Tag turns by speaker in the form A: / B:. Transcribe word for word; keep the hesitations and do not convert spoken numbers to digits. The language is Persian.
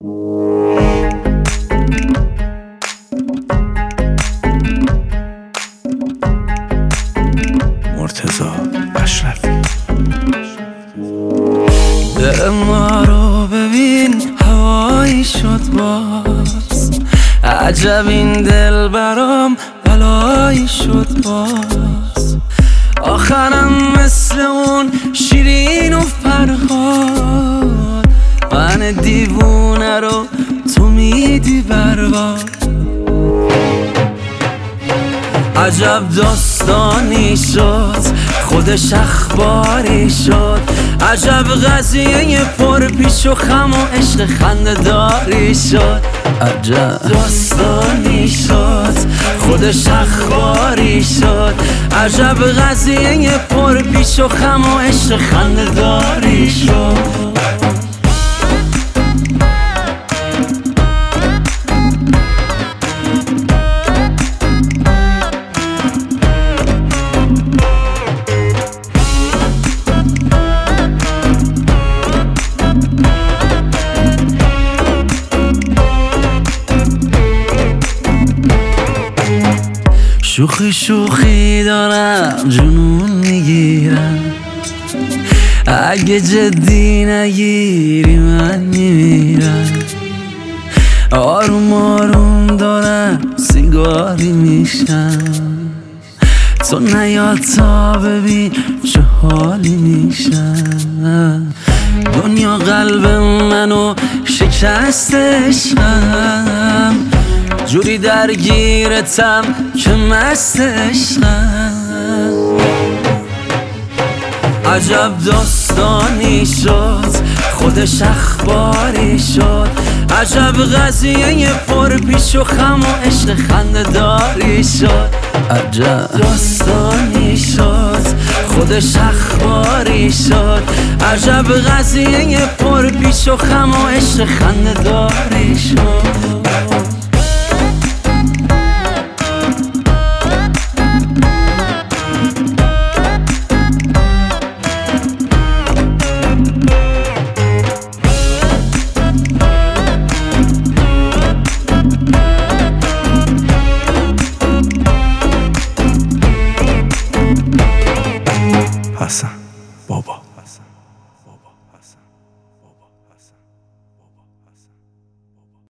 A: مرتضی اشرفی.
B: دل ما رو ببین هوایی شد باز، عجب این دل برام بلایی شد باز. آخرم مثل اون شیرین و فرهاد، من دیوونه رو تو میدی برباد. عجب داستانی شد خودش اخباری شد، عجب قضیه پر پیش و خم و عشق خنده‌داری شد. عجب داستانی شد خودش اخباری شد، عجب قضیه پر پیش و خم و عشق خنده‌داری شد. شوخی شوخی دارم جنون میگیرم، اگه جدی نگیری من میمیرم. آروم آروم دارم سیگاری میشم، تو نیاد تا ببین چه حالی میشم. دنیا قلب منو شکست عشقم، جوری درگیرتم که مست عشقم. عجب داستانی شد خودش اخباری شد، عجب قضیه پر پیش و خم و عشق خنده‌داری شد. عجب داستانی شد خودش اخباری شد، عجب قضیه پر پیش و خم و عشق خنده‌داری شد.
A: حسن